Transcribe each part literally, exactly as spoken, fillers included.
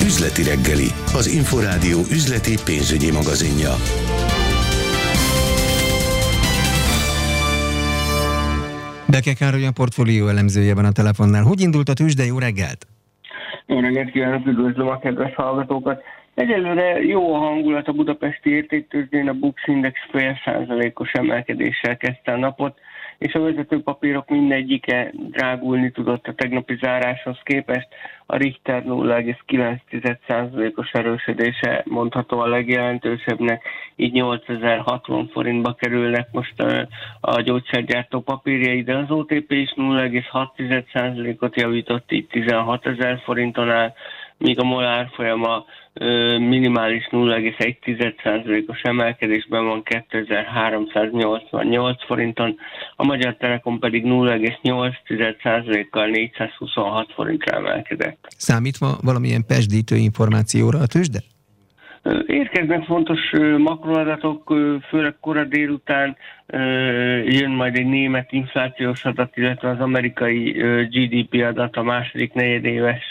Üzleti reggeli, az Inforádió üzleti pénzügyi magazinja. Beke Károly, a portfólió elemzője van a telefonnál. Hogy indult a tőzsde? Jó reggelt! Jó reggelt kívánok, üdvözlöm a kedves hallgatókat! Egyelőre jó a hangulat a budapesti értéktőzsdén, a Bux Index fél százalékos emelkedéssel kezdte a napot, és a vezető papírok mindegyike drágulni tudott a tegnapi záráshoz képest. A Richter nulla egész kilenc százalékos erősödése mondható a legjelentősebbnek, így nyolcezer-hatvan forintba kerülnek most a, a gyógyszergyártó papírjai, de az o té pé is nulla egész hat százalékot javított, így tizenhatezer forinton áll, míg a MOL árfolyama minimális nulla egész egy százalékos emelkedésben van kétezer-háromszáznyolcvannyolc forinton, a Magyar Telekom pedig nulla egész nyolc százalékkal négyszázhuszonhat forintra emelkedett. Számítva valamilyen pezsdítő információra a tőzsde? Érkeznek fontos makroadatok, főleg kora délután jön majd egy német inflációs adat, illetve az amerikai gé dé pé adat, a második negyedéves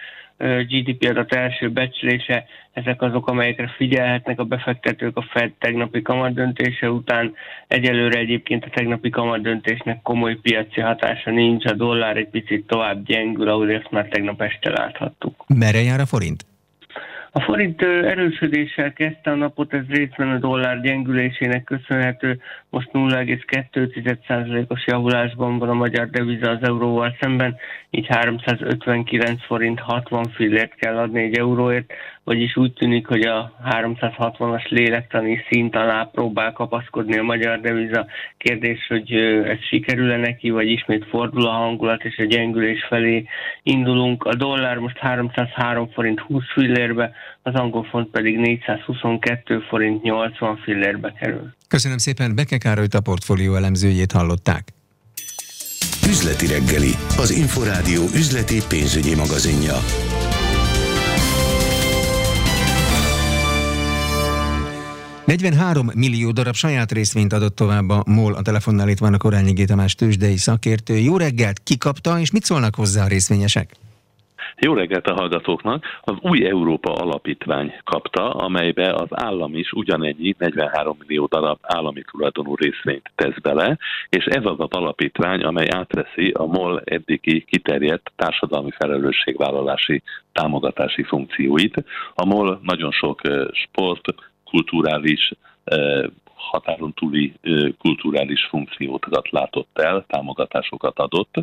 gé dé pé adat első becslése. Ezek azok, amelyekre figyelhetnek a befektetők a Fed tegnapi kamatdöntése után. Egyelőre egyébként a tegnapi kamatdöntésnek komoly piaci hatása nincs, a dollár egy picit tovább gyengül, ahogy ezt már tegnap este láthattuk. Merre jár a forint? A forint erősödéssel kezdte a napot, ez részben a dollár gyengülésének köszönhető. Most nulla egész kettő százalékos javulásban van a magyar deviza az euróval szemben, így háromszázötvenkilenc forint hatvan fillért kell adni egy euróért, vagyis úgy tűnik, hogy a háromszázhatvanas lélektani szint alá próbál kapaszkodni a magyar deviza. Kérdés, hogy ez sikerül-e neki, vagy ismét fordul a hangulat, és a gyengülés felé indulunk. A dollár most háromszázhárom forint húsz fillérbe, az angol font pedig négyszázhuszonkettő forint nyolcvan fillérbe kerül. Köszönöm szépen, Beke Károlyt, a portfólió elemzőjét hallották. Üzleti reggeli, az Inforádió üzleti pénzügyi magazinja. negyvenhárom millió darab saját részvényt adott tovább a MOL. A telefonnál itt van a Korányi G. Tamás tőzsdei szakértő. Jó reggelt, ki kapta, és mit szólnak hozzá a részvényesek? Jó reggelt a hallgatóknak! Az Új Európa Alapítvány kapta, amelybe az állam is ugyanennyi negyvenhárom millió darab állami tulajdonú részvényt tesz bele, és ez az az alapítvány, amely átveszi a MOL eddigi kiterjedt társadalmi felelősségvállalási támogatási funkcióit. A MOL nagyon sok sport, kulturális, határon túli kulturális funkciókat látott el, támogatásokat adott.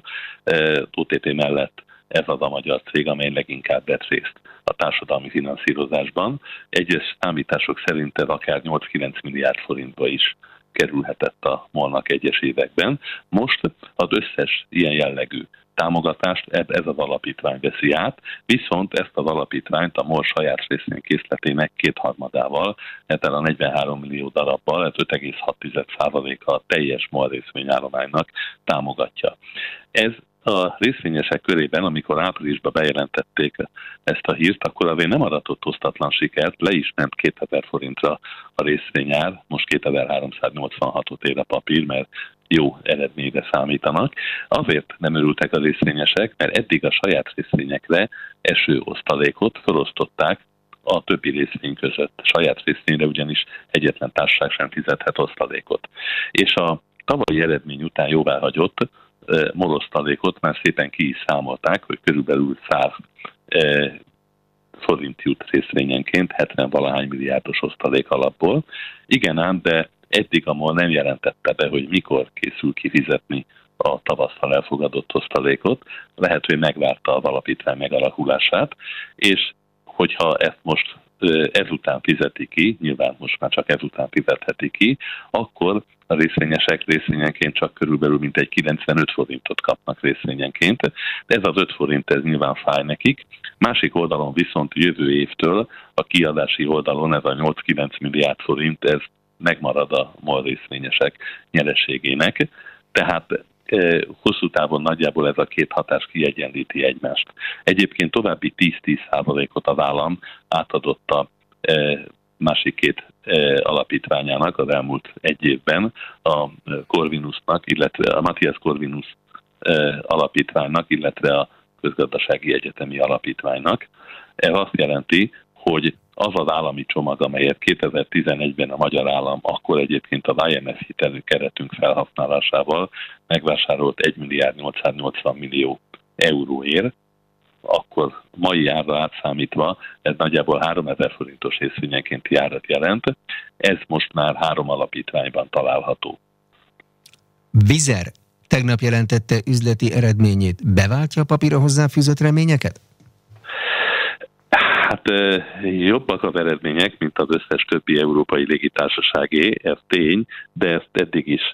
o té pé mellett ez az a magyar cég, amely leginkább vett részt a társadalmi finanszírozásban. Egyes számítások szerint ez akár nyolc-kilenc milliárd forintba is kerülhetett a MOL-nak egyes években. Most az összes ilyen jellegű támogatást ez az alapítvány veszi át, viszont ezt az alapítványt a MOL saját részvénykészletének kétharmadával, ezzel a negyvenhárom millió darabbal, ez öt egész hat százaléka a teljes MOL részvényállománynak támogatja. Ez a részvényesek körében, amikor áprilisban bejelentették ezt a hírt, akkor azért nem adatott osztatlan sikert, le is ment kétezer forintra a részvényár, most kétezer-háromszáznyolcvanhatot ér a papír, mert jó eredményre számítanak. Azért nem örültek a részvényesek, mert eddig a saját részvényekre eső osztalékot felosztották a többi részvény között. Saját részvényre ugyanis egyetlen társaság sem fizethet osztalékot. És a tavalyi eredmény után jóváhagyott molosztalékot már szépen ki is számolták, hogy körülbelül száz e, forint jut részvényenként hetven valahány milliárdos osztalék alapból. Igen ám, de eddig a MOL nem jelentette be, hogy mikor készül kifizetni a tavasszal elfogadott osztalékot. Lehet, hogy megvárta az alapítvány megalakulását, és hogyha ezt most ezután fizeti ki, nyilván most már csak ezután fizetheti ki, akkor a részvényesek részvényenként csak körülbelül mintegy kilencvenöt forintot kapnak részvényenként. De ez az öt forint, ez nyilván fáj nekik. Másik oldalon viszont jövő évtől a kiadási oldalon ez a nyolc-kilenc milliárd forint, ez megmarad a MOL részvényesek nyereségének. Tehát hosszú távon nagyjából ez a két hatás kiegyenlíti egymást. Egyébként további tíz-tíz százalékot az állam átadott a másik két alapítványának az elmúlt egy évben, a Corvinusnak, illetve a Matthias Corvinus alapítványnak, illetve a Közgazdasági Egyetemi Alapítványnak. Ez azt jelenti, hogy az az állami csomag, amelyet kétezer-tizenegyben a magyar állam, akkor egyébként a I M F hitelű keretünk felhasználásával megvásárolt egy milliárd nyolcszáznyolcvan millió euróért, akkor mai árra átszámítva ez nagyjából háromezer forintos részvényenkénti árat jelent. Ez most már három alapítványban található. Vizer tegnap jelentette üzleti eredményét. Beváltja a papírra hozzáfűzött reményeket? Hát jobbak az eredmények, mint az összes többi európai légitársaságé, ez tény, de ezt eddig is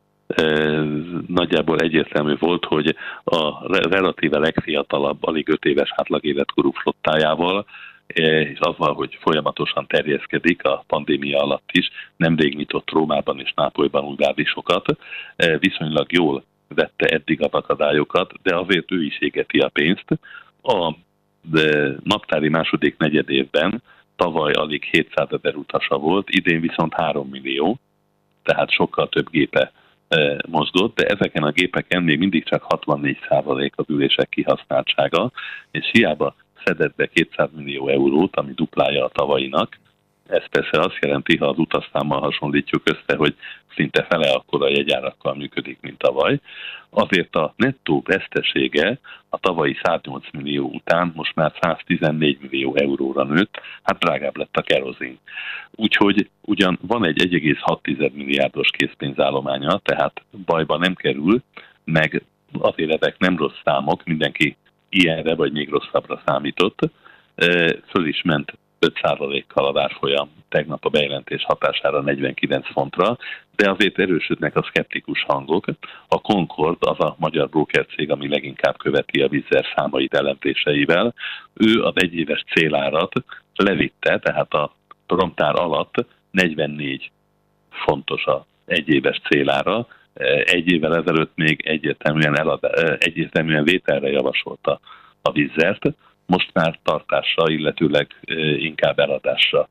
nagyjából egyértelmű volt, hogy a relatíve legfiatalabb, alig öt éves átlagéletkorú flottájával, és azzal, hogy folyamatosan terjeszkedik a pandémia alatt is, nemrég nyitott Rómában és Nápolyban új bázisokat, viszonylag jól vette eddig az akadályokat, de azért ő is égeti a pénzt. A naptári második negyedévben tavaly alig hétszázezer utasa volt, idén viszont három millió, tehát sokkal több gépe mozgott, de ezeken a gépeken még mindig csak hatvannégy százalék az ülések kihasználtsága, és hiába szedett be kétszáz millió eurót, ami duplája a tavalyinak. Ez persze azt jelenti, ha az utasszámmal hasonlítjuk össze, hogy szinte fele akkora jegyárakkal működik, mint tavaly. Azért a nettó vesztesége a tavalyi száznyolc millió után most már száztizennégy millió euróra nőtt, hát drágább lett a kerozin. Úgyhogy ugyan van egy egy egész hat milliárdos készpénzállománya, tehát bajba nem kerül, meg azért ezek nem rossz számok, mindenki ilyenre vagy még rosszabbra számított, föl is ment öt százalékkal a árfolyam tegnap a bejelentés hatására negyvenkilenc fontra, de azért erősödnek a szkeptikus hangok. A Concord, az a magyar brókercég, ami leginkább követi a Wizz Air számait jelentéseivel, ő az egyéves célárat levitte, tehát a promptár alatt negyvennégy fontos az egyéves célára. Egy évvel ezelőtt még egyértelműen, elad, egyértelműen vételre javasolta a Wizz Air-t, most már tartásra, illetőleg inkább eladásra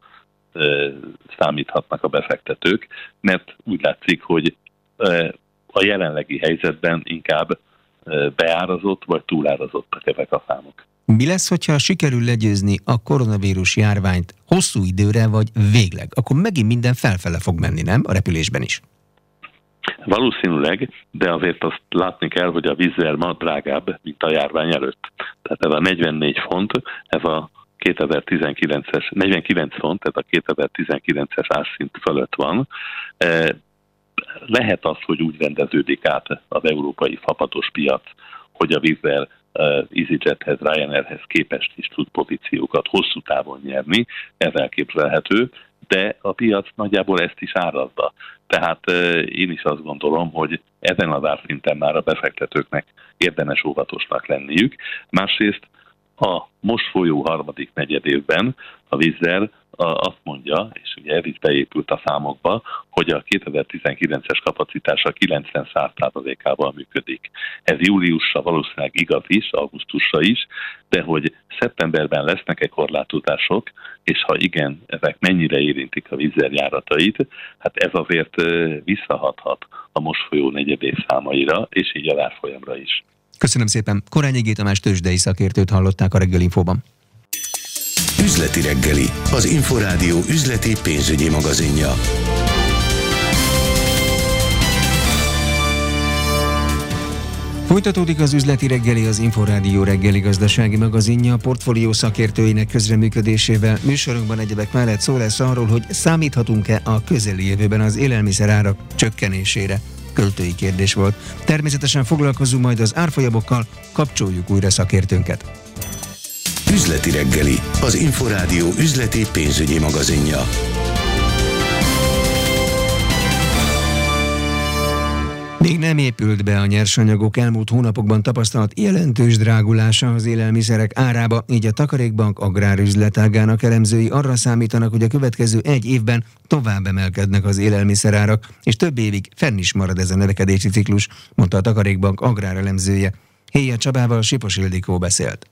számíthatnak a befektetők, mert úgy látszik, hogy a jelenlegi helyzetben inkább beárazott vagy túlárazottak ezek a számok. Mi lesz, hogyha sikerül legyőzni a koronavírus járványt hosszú időre vagy végleg? Akkor megint minden felfele fog menni, nem? A repülésben is. Valószínűleg, de azért azt látni kell, hogy a Wizz Air ma drágább, mint a járvány előtt. Tehát ez a negyvennégy font, ez a kétezer-tizenkilences, negyvenkilenc font, ez a kétezer-tizenkilences árszint fölött van. Lehet az, hogy úgy rendeződik át az európai fapados piac, hogy a Wizz Air EasyJethez, Ryanairhez képest is tud pozíciókat hosszú távon nyerni, ez elképzelhető, de a piac nagyjából ezt is árazza. Tehát én is azt gondolom, hogy ezen az árszinten már a befektetőknek érdemes óvatosnak lenniük. Másrészt a most folyó harmadik negyedévben a Wizz Air azt mondja, és ugye ez is beépült a számokba, hogy a kétezer-tizenkilences kapacitása kilencven százalékával működik. Ez júliusra valószínűleg igaz is, augusztusra is, de hogy szeptemberben lesznek-e korlátozások, és ha igen, ezek mennyire érintik a Wizz Air járatait, hát ez azért visszahathat a most folyó negyedév számaira, és így a árfolyamra is. Köszönöm szépen. Korányi G. Tamás tőzsdei szakértőt hallották a Reggel Infóban. Üzleti reggeli, az Inforádió üzleti pénzügyi magazinja. Folytatódik az üzleti reggeli, az Inforádió reggeli gazdasági magazinja a portfólió szakértőinek közreműködésével. Műsorunkban egyebek mellett szó lesz arról, hogy számíthatunk-e a közeli jövőben az élelmiszerárak csökkenésére. Költői kérdés volt. Természetesen foglalkozunk majd az árfolyamokkal, kapcsoljuk újra szakértőnket. Üzleti reggeli, az Inforádió üzleti pénzügyi magazinja. Még nem épült be a nyersanyagok elmúlt hónapokban tapasztalt jelentős drágulása az élelmiszerek árába, így a Takarékbank agrárüzletágának elemzői arra számítanak, hogy a következő egy évben tovább emelkednek az élelmiszerárak, és több évig fenn is marad ez a növekedési ciklus, mondta a Takarékbank agrárelemzője. Héja Csabával Sipos Ildikó beszélt.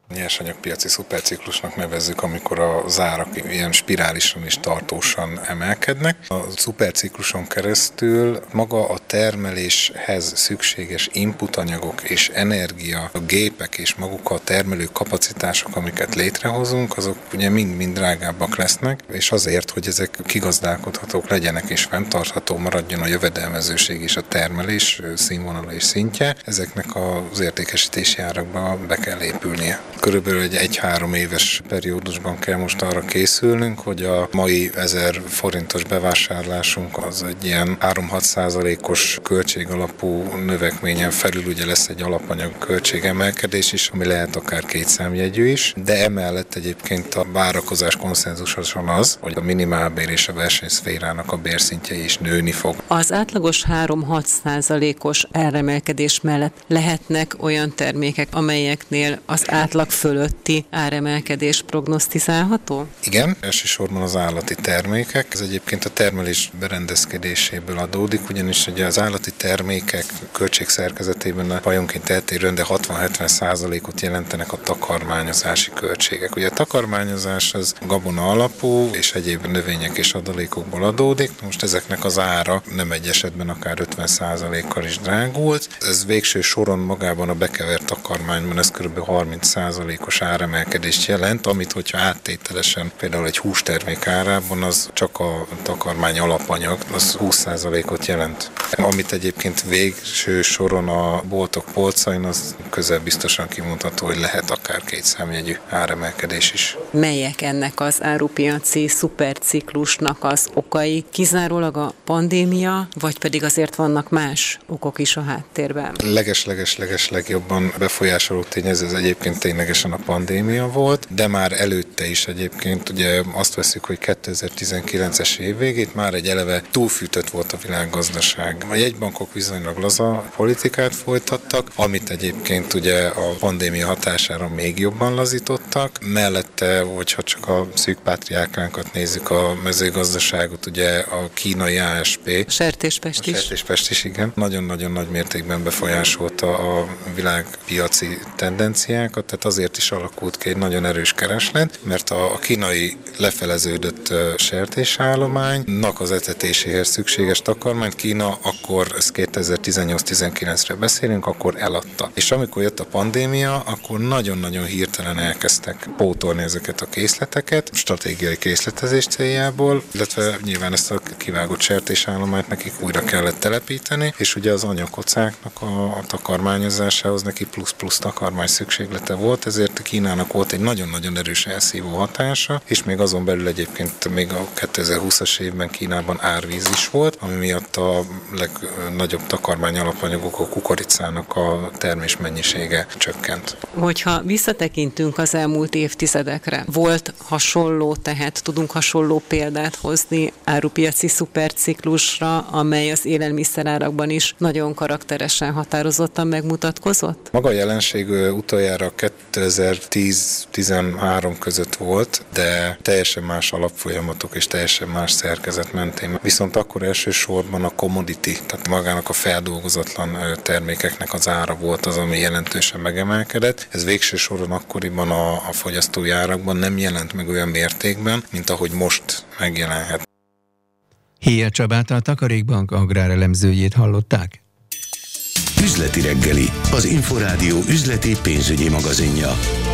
Nyersanyagpiaci szuperciklusnak nevezzük, amikor az árak ilyen spirálisan és tartósan emelkednek. A szupercikluson keresztül maga a termeléshez szükséges inputanyagok és energia, a gépek és maguk a termelő kapacitások, amiket létrehozunk, azok ugye mind-mind drágábbak lesznek, és azért, hogy ezek kigazdálkodhatók legyenek és fenntartható maradjon a jövedelmezőség és a termelés színvonala és szintje, ezeknek az értékesítési árakba be kell épülnie. Körülbelül egy egy-három éves periódusban kell most arra készülnünk, hogy a mai ezer forintos bevásárlásunk az egy ilyen három-hat százalékos költségalapú növekményen felül ugye lesz egy alapanyag költségemelkedés is, ami lehet akár két számjegyű is, de emellett egyébként a várakozás konszenzusosan az, hogy a minimálbér és a versenyszférának a bérszintje is nőni fog. Az átlagos három-hat százalékos áremelkedés mellett lehetnek olyan termékek, amelyeknél az átlag fölötti áremelkedés prognosztizálható? Igen, elsősorban az állati termékek. Ez egyébként a termelés berendezkedéséből adódik, ugyanis ugye az állati termékek költségszerkezetében a fajonként eltérően, de hatvan-hetven százalékot jelentenek a takarmányozási költségek. Ugye a takarmányozás az gabona alapú és egyéb növények és adalékokból adódik. Most ezeknek az ára nem egy esetben akár ötven százalékkal is drágult. Ez végső soron magában a bekevert takarmányban ez kb. harminc százalékos áremelkedést jelent, amit hogyha áttételesen például egy hústermék árában, az csak a takarmány alapanyag, az húsz százalékot jelent. Amit egyébként végső soron a boltok polcain, az közel biztosan kimondható, hogy lehet akár két számjegyű áremelkedés is. Melyek ennek az árupiaci szuperciklusnak az okai? Kizárólag a pandémia, vagy pedig azért vannak más okok is a háttérben? Leges-leges-leges legjobban befolyásoló tényező ez egyébként ténylegesen a pandémia volt, de már előtte is egyébként ugye azt veszük, hogy kétezer-tizenkilences év végét már egy eleve túlfűtött volt a világgazdaság. A jegybankok viszonylag laza politikát folytattak, amit egyébként ugye a pandémia hatására még jobban lazítottak. Mellette, hogyha csak a szűk pátriákánkat nézzük, a mezőgazdaságot, ugye a kínai á es pé. Sertéspest is. A sertéspest is, igen. Nagyon-nagyon nagy mértékben befolyásolta a világpiaci tendenciákat, tehát azért is alakult ki egy nagyon erős kereslet, mert a kínai lefeleződött sertésállománynak az etetéséhez szükséges takarmányt Kína akkor, ezt kétezer-tizennyolc-tizenkilencre beszélünk, akkor eladta. És amikor jött a pandémia, akkor nagyon-nagyon hirtelen elkezdtek pótolni ezeket a készleteket, stratégiai készletezés céljából, illetve nyilván ezt a kivágott sertésállományt nekik újra kellett telepíteni, és ugye az anyakocáknak a, a takarmányozásához neki plusz-plusz takarmány szükséglete volt, ezért Kínának volt egy nagyon-nagyon erős elszívó hatása, és még azon belül egyébként még a kétezer-húszas évben Kínában árvíz is volt, ami miatt a legnagyobb takarmány alapanyagok, a kukoricának a termés mennyisége csökkent. Hogyha visszatekintünk az elmúlt évtizedekre, volt hasonló, tehát tudunk hasonló példát hozni árupiaci szuperciklusra, amely az élelmiszerárakban is nagyon karakteresen határozottan megmutatkozott? Maga a jelenség utoljára kétezer-tíz-tizenhárom között volt, de teljesen más alapfolyamatok és teljesen más szerkezet mentén. Viszont akkor elsősorban a commodity, tehát magának a feldolgozatlan termékeknek az ára volt az, ami jelentősen megemelkedett. Ez végső soron akkoriban a, a fogyasztói árakban nem jelent meg olyan mértékben, mint ahogy most megjelenhet. Héja Csabát, a Takarékbank agrárelemzőjét hallották. Üzleti reggeli, az Inforádió üzleti pénzügyi magazinja.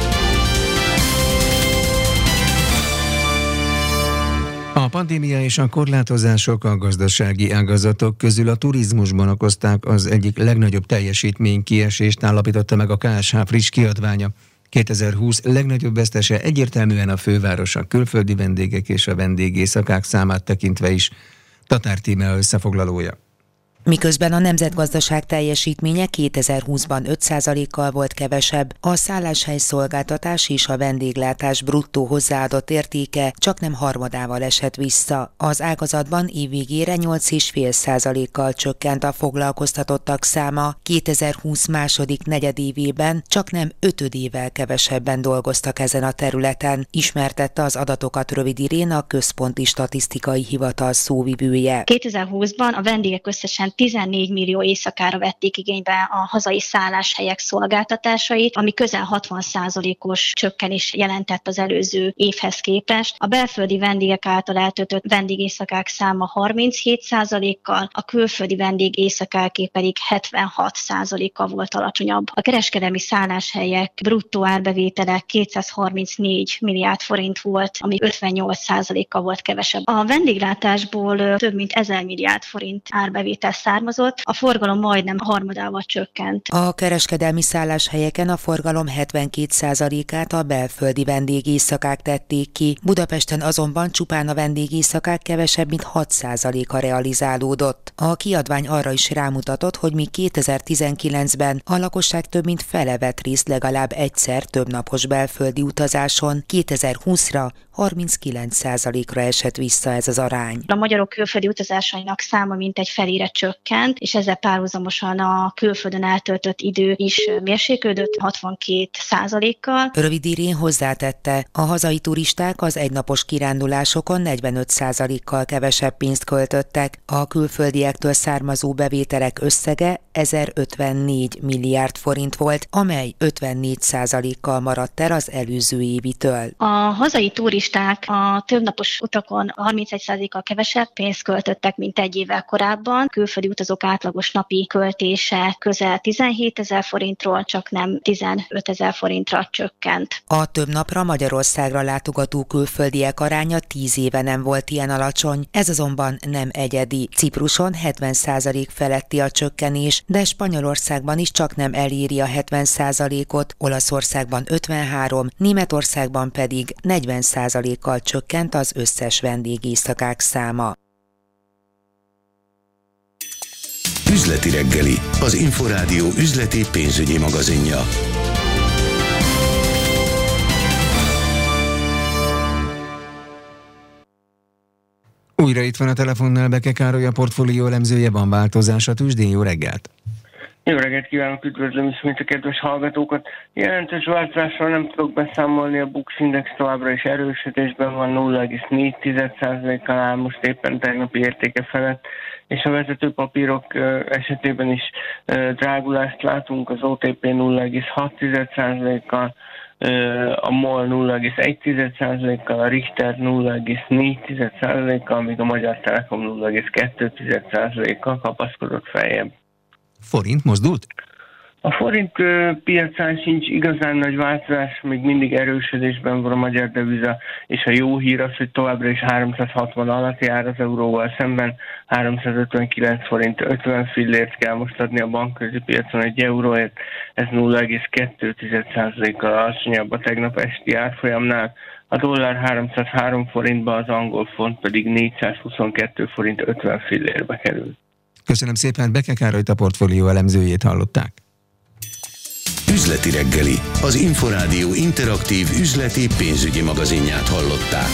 A pandémia és a korlátozások a gazdasági ágazatok közül a turizmusban okozták az egyik legnagyobb teljesítménykiesést, állapította meg a ká es há friss kiadványa. kétezer-húsz legnagyobb vesztese egyértelműen a főváros, a külföldi vendégek és a vendégészakák számát tekintve is. Tatár Tímea összefoglalója. Miközben a nemzetgazdaság teljesítménye kétezer-húszban öt százalékkal volt kevesebb, a szálláshely szolgáltatás és a vendéglátás bruttó hozzáadott értéke csaknem harmadával esett vissza. Az ágazatban évvégére nyolc egész öt százalékkal csökkent a foglalkoztatottak száma, kétezer-húsz második negyedévében csaknem ötödével kevesebben dolgoztak ezen a területen, ismertette az adatokat Rövid Irén, a Központi Statisztikai Hivatal szóvivője. kétezer-húszban a vendégek összesen összesen tizennégy millió éjszakára vették igénybe a hazai szálláshelyek szolgáltatásait, ami közel hatvan százalékos csökkenés jelentett az előző évhez képest. A belföldi vendégek által eltöltött vendégéjszakák száma harminchét százalékkal, a külföldi vendégéjszakáké pedig hetvenhat százalékkal volt alacsonyabb. A kereskedelmi szálláshelyek bruttó árbevétele kétszázharmincnégy milliárd forint volt, ami ötvennyolc százalékkal volt kevesebb. A vendéglátásból több mint ezer milliárd forint árbevétel származott, a forgalom majdnem harmadával csökkent. A kereskedelmi szálláshelyeken a forgalom hetvenkét százalékát a belföldi vendégéjszakák tették ki, Budapesten azonban csupán a vendégéjszakák kevesebb mint hat százaléka realizálódott. A kiadvány arra is rámutatott, hogy míg kétezer-tizenkilencben a lakosság több mint fele vett részt legalább egyszer többnapos belföldi utazáson, kétezer-húszra harminckilenc százalékra esett vissza ez az arány. A magyarok külföldi utazásainak száma mintegy felére csökkent, és ezzel párhuzamosan a külföldön eltöltött idő is mérséklődött hatvankét százalékkal. Rövidírén hozzátette, a hazai turisták az egynapos kirándulásokon negyvenöt százalékkal kevesebb pénzt költöttek, a külföldiektől származó bevételek összege ezerötvennégy milliárd forint volt, amely ötvennégy százalékkal maradt el az előző évitől. A hazai turisták a többnapos utakon harmincegy százalékkal kevesebb pénzt költöttek, mint egy évvel korábban. Külföldi utazók átlagos napi költése közel tizenhétezer forintról csak nem tizenötezer forintra csökkent. A több napra Magyarországra látogató külföldiek aránya tíz éve nem volt ilyen alacsony, ez azonban nem egyedi. Cipruson hetven százalék feletti a csökkenés, de Spanyolországban is csak nem eléri a hetven százalékot, Olaszországban ötvenhárom, Németországban pedig negyven százalékkal csökkent az összes vendégéjszakák száma. Üzleti reggeli, az Inforádió üzleti pénzügyi magazinja. Újra itt van a telefonnál Beke Károly, a portfólió elemzője. Van változás a tőzsdén? Jó reggelt! Jó reggelt kívánok, üdvözlöm ismét a kedves hallgatókat. Jelentős változásról nem tudok beszámolni, a Bux Index továbbra is erősödésben van, nulla egész négy százalékkal áll most éppen tegnapi értéke felett, és a vezető papírok esetében is drágulást látunk, az o té pé nulla egész hat százalékkal, a MOL nulla egész egy százalékkal, a Richter nulla egész négy százalékkal, míg a Magyar Telekom nulla egész kettő százalékkal kapaszkodott feljebb. Forint mozdult? A forint piacán sincs igazán nagy változás, még mindig erősödésben van a magyar deviza, és a jó hír az, hogy továbbra is háromszázhatvan alatt jár az euróval szemben, háromszázötvenkilenc forint ötven fillért kell most adni a bankközi piacon egy euróért, ez nulla egész kettő százalékkal alacsonyabb a tegnap esti árfolyamnál, a dollár háromszázhárom forintba, az angol font pedig négyszázhuszonkettő forint ötven fillérbe kerül. Köszönöm szépen, Beke Károlyt, a portfólió elemzőjét hallották. Üzleti reggeli, az Inforádió interaktív üzleti pénzügyi magazinját hallották.